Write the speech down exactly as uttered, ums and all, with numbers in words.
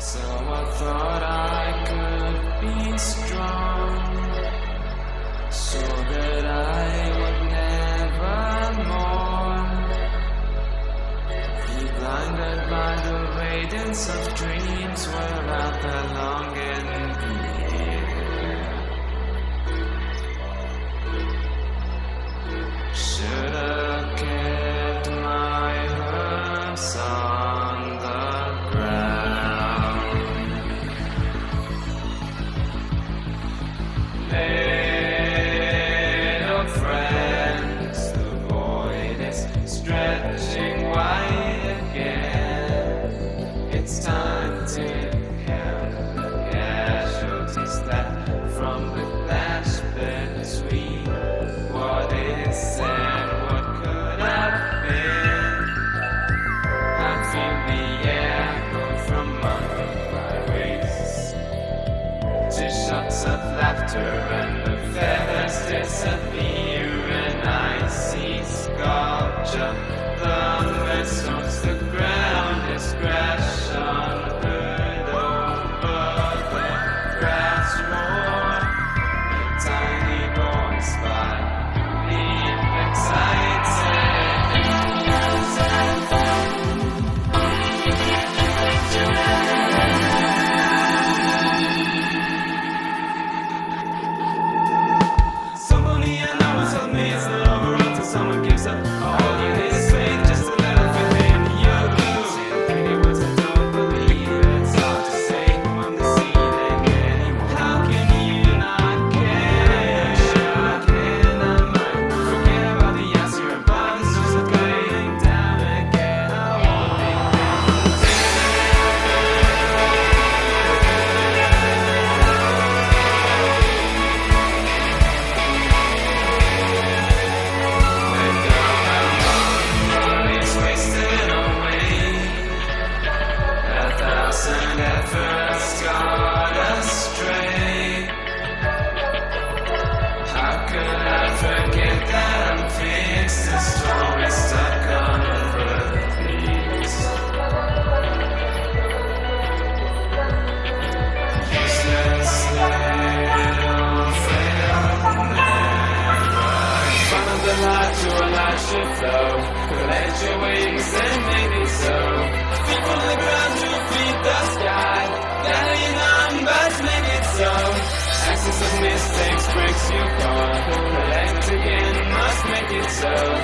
So I thought I could be strong, so that I would never more be blinded by the radiance of dreams where I belong and be. Should have kept my herbs on the ground. Little friends, the void is stretching wide again. It's time to count the casualties that from the clash between what is and what could have been. I feel the air go from under my waist to shots of laughter and the feathers disappear and I see sculpture. The vessels, the ground is crash unheard over the grass roar. A tiny voice by deep Somebody I know told me it's not over until someone gives up. All you need is faith, just a little faith in you. Say the pretty words I don't believe. It's hard to say who I'm deceiving anymore. How can you not care? Sure I can, I might forget about the yes you're above. It's just going down again. I won't think wasted away. A thousand efforts got astray. How could I forget that I'm fixed? The story stuck on a piece. Useless little frail never. Follow the light to a light should flow. Let your wings and make it so. Feet from the ground to feed the sky. Gather your numbers, make it so. Axis of mistakes breaks you apart. Collect again, must make it so.